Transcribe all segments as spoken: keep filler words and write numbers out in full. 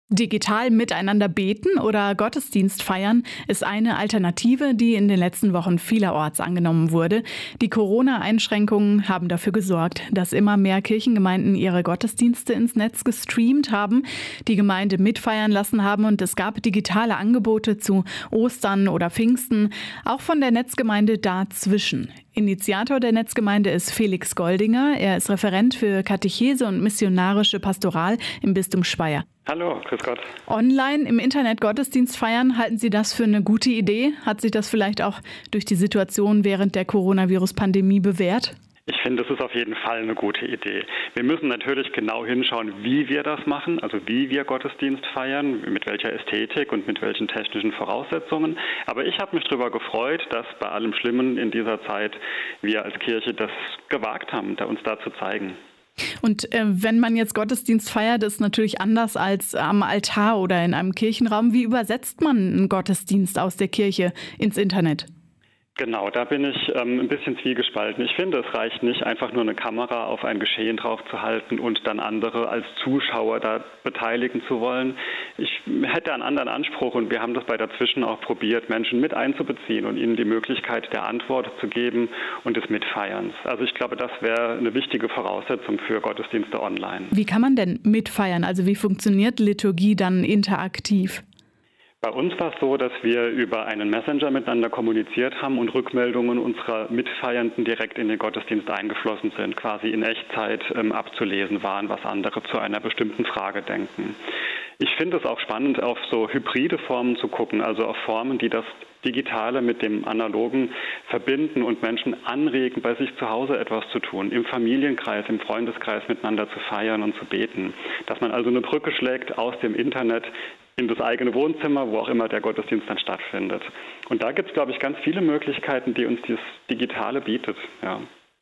Digital miteinander beten oder Gottesdienst feiern ist eine Alternative, die in den letzten Wochen vielerorts angenommen wurde. Die Corona-Einschränkungen haben dafür gesorgt, dass immer mehr Kirchengemeinden ihre Gottesdienste ins Netz gestreamt haben, die Gemeinde mitfeiern lassen haben und es gab digitale Angebote zu Ostern oder Pfingsten, auch von der Netzgemeinde Dazwischen. Initiator der Netzgemeinde ist Felix Goldinger. Er ist Referent für Katechese und missionarische Pastoral im Bistum Speyer. Hallo, grüß Gott. Online im Internet Gottesdienst feiern, halten Sie das für eine gute Idee? Hat sich das vielleicht auch durch die Situation während der Coronavirus-Pandemie bewährt? Ich finde, das ist auf jeden Fall eine gute Idee. Wir müssen natürlich genau hinschauen, wie wir das machen, also wie wir Gottesdienst feiern, mit welcher Ästhetik und mit welchen technischen Voraussetzungen. Aber ich habe mich darüber gefreut, dass bei allem Schlimmen in dieser Zeit wir als Kirche das gewagt haben, uns da zu zeigen. Und äh, wenn man jetzt Gottesdienst feiert, ist natürlich anders als am Altar oder in einem Kirchenraum. Wie übersetzt man einen Gottesdienst aus der Kirche ins Internet? Genau, da bin ich ähm, ein bisschen zwiegespalten. Ich finde, es reicht nicht, einfach nur eine Kamera auf ein Geschehen drauf zu halten und dann andere als Zuschauer da beteiligen zu wollen. Ich hätte einen anderen Anspruch und wir haben das bei Dazwischen auch probiert, Menschen mit einzubeziehen und ihnen die Möglichkeit der Antwort zu geben und des Mitfeierns. Also ich glaube, das wäre eine wichtige Voraussetzung für Gottesdienste online. Wie kann man denn mitfeiern? Also wie funktioniert Liturgie dann interaktiv? Bei uns war es so, dass wir über einen Messenger miteinander kommuniziert haben und Rückmeldungen unserer Mitfeiernden direkt in den Gottesdienst eingeflossen sind, quasi in Echtzeit ähm, abzulesen waren, was andere zu einer bestimmten Frage denken. Ich finde es auch spannend, auf so hybride Formen zu gucken, also auf Formen, die das Digitale mit dem Analogen verbinden und Menschen anregen, bei sich zu Hause etwas zu tun, im Familienkreis, im Freundeskreis miteinander zu feiern und zu beten. Dass man also eine Brücke schlägt aus dem Internet in das eigene Wohnzimmer, wo auch immer der Gottesdienst dann stattfindet. Und da gibt es, glaube ich, ganz viele Möglichkeiten, die uns dieses Digitale bietet. Ja.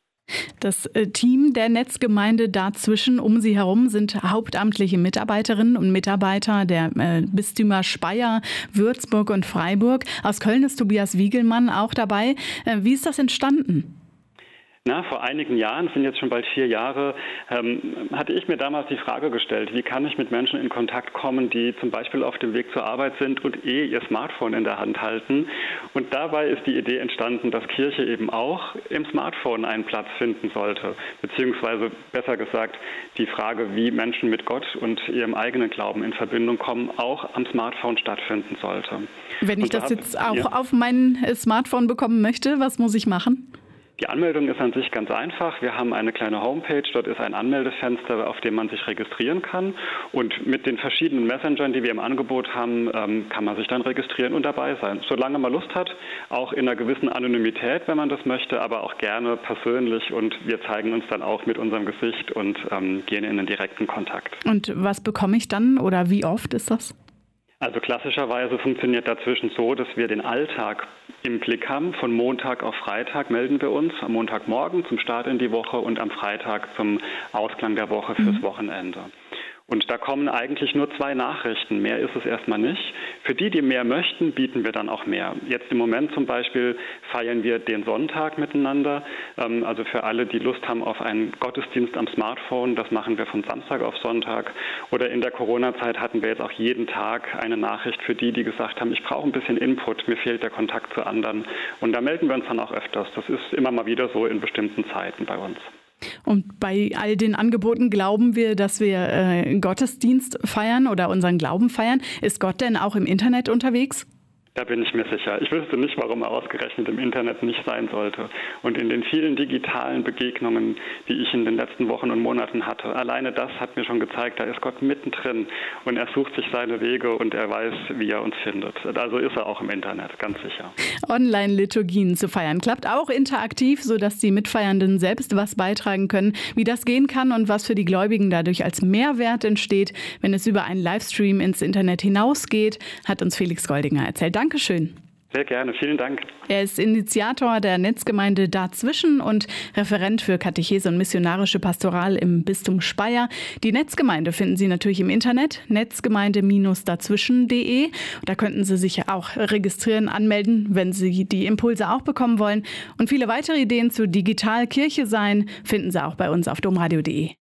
Das Team der Netzgemeinde Dazwischen um Sie herum sind hauptamtliche Mitarbeiterinnen und Mitarbeiter der äh, Bistümer Speyer, Würzburg und Freiburg. Aus Köln ist Tobias Wiegelmann auch dabei. Äh, wie ist das entstanden? Na, vor einigen Jahren, sind jetzt schon bald vier Jahre, ähm, hatte ich mir damals die Frage gestellt, wie kann ich mit Menschen in Kontakt kommen, die zum Beispiel auf dem Weg zur Arbeit sind und eh ihr Smartphone in der Hand halten. Und dabei ist die Idee entstanden, dass Kirche eben auch im Smartphone einen Platz finden sollte. Beziehungsweise besser gesagt, die Frage, wie Menschen mit Gott und ihrem eigenen Glauben in Verbindung kommen, auch am Smartphone stattfinden sollte. Wenn ich das jetzt auch ja. auf mein Smartphone bekommen möchte, was muss ich machen? Die Anmeldung ist an sich ganz einfach. Wir haben eine kleine Homepage, dort ist ein Anmeldefenster, auf dem man sich registrieren kann. Und mit den verschiedenen Messengern, die wir im Angebot haben, kann man sich dann registrieren und dabei sein. Solange man Lust hat, auch in einer gewissen Anonymität, wenn man das möchte, aber auch gerne persönlich. Und wir zeigen uns dann auch mit unserem Gesicht und ähm, gehen in einen direkten Kontakt. Und was bekomme ich dann oder wie oft ist das? Also klassischerweise funktioniert dazwischen so, dass wir den Alltag im Blick haben. Von Montag auf Freitag melden wir uns, am Montagmorgen zum Start in die Woche und am Freitag zum Ausklang der Woche fürs Wochenende. Und da kommen eigentlich nur zwei Nachrichten, mehr ist es erstmal nicht. Für die, die mehr möchten, bieten wir dann auch mehr. Jetzt im Moment zum Beispiel feiern wir den Sonntag miteinander. Also für alle, die Lust haben auf einen Gottesdienst am Smartphone, das machen wir von Samstag auf Sonntag. Oder in der Corona-Zeit hatten wir jetzt auch jeden Tag eine Nachricht für die, die gesagt haben, ich brauche ein bisschen Input, mir fehlt der Kontakt zu anderen. Und da melden wir uns dann auch öfters. Das ist immer mal wieder so in bestimmten Zeiten bei uns. Und bei all den Angeboten glauben wir, dass wir äh, Gottesdienst feiern oder unseren Glauben feiern. Ist Gott denn auch im Internet unterwegs? Da bin ich mir sicher. Ich wüsste nicht, warum er ausgerechnet im Internet nicht sein sollte. Und in den vielen digitalen Begegnungen, die ich in den letzten Wochen und Monaten hatte, alleine das hat mir schon gezeigt, da ist Gott mittendrin und er sucht sich seine Wege und er weiß, wie er uns findet. Also ist er auch im Internet, ganz sicher. Online-Liturgien zu feiern klappt auch interaktiv, sodass die Mitfeiernden selbst was beitragen können. Wie das gehen kann und was für die Gläubigen dadurch als Mehrwert entsteht, wenn es über einen Livestream ins Internet hinausgeht, hat uns Felix Goldinger erzählt. Dankeschön. Sehr gerne, vielen Dank. Er ist Initiator der Netzgemeinde Dazwischen und Referent für Katechese und missionarische Pastoral im Bistum Speyer. Die Netzgemeinde finden Sie natürlich im Internet, netzgemeinde dazwischen punkt de. Da könnten Sie sich auch registrieren, anmelden, wenn Sie die Impulse auch bekommen wollen. Und viele weitere Ideen zu Digital Kirche sein finden Sie auch bei uns auf domradio punkt de.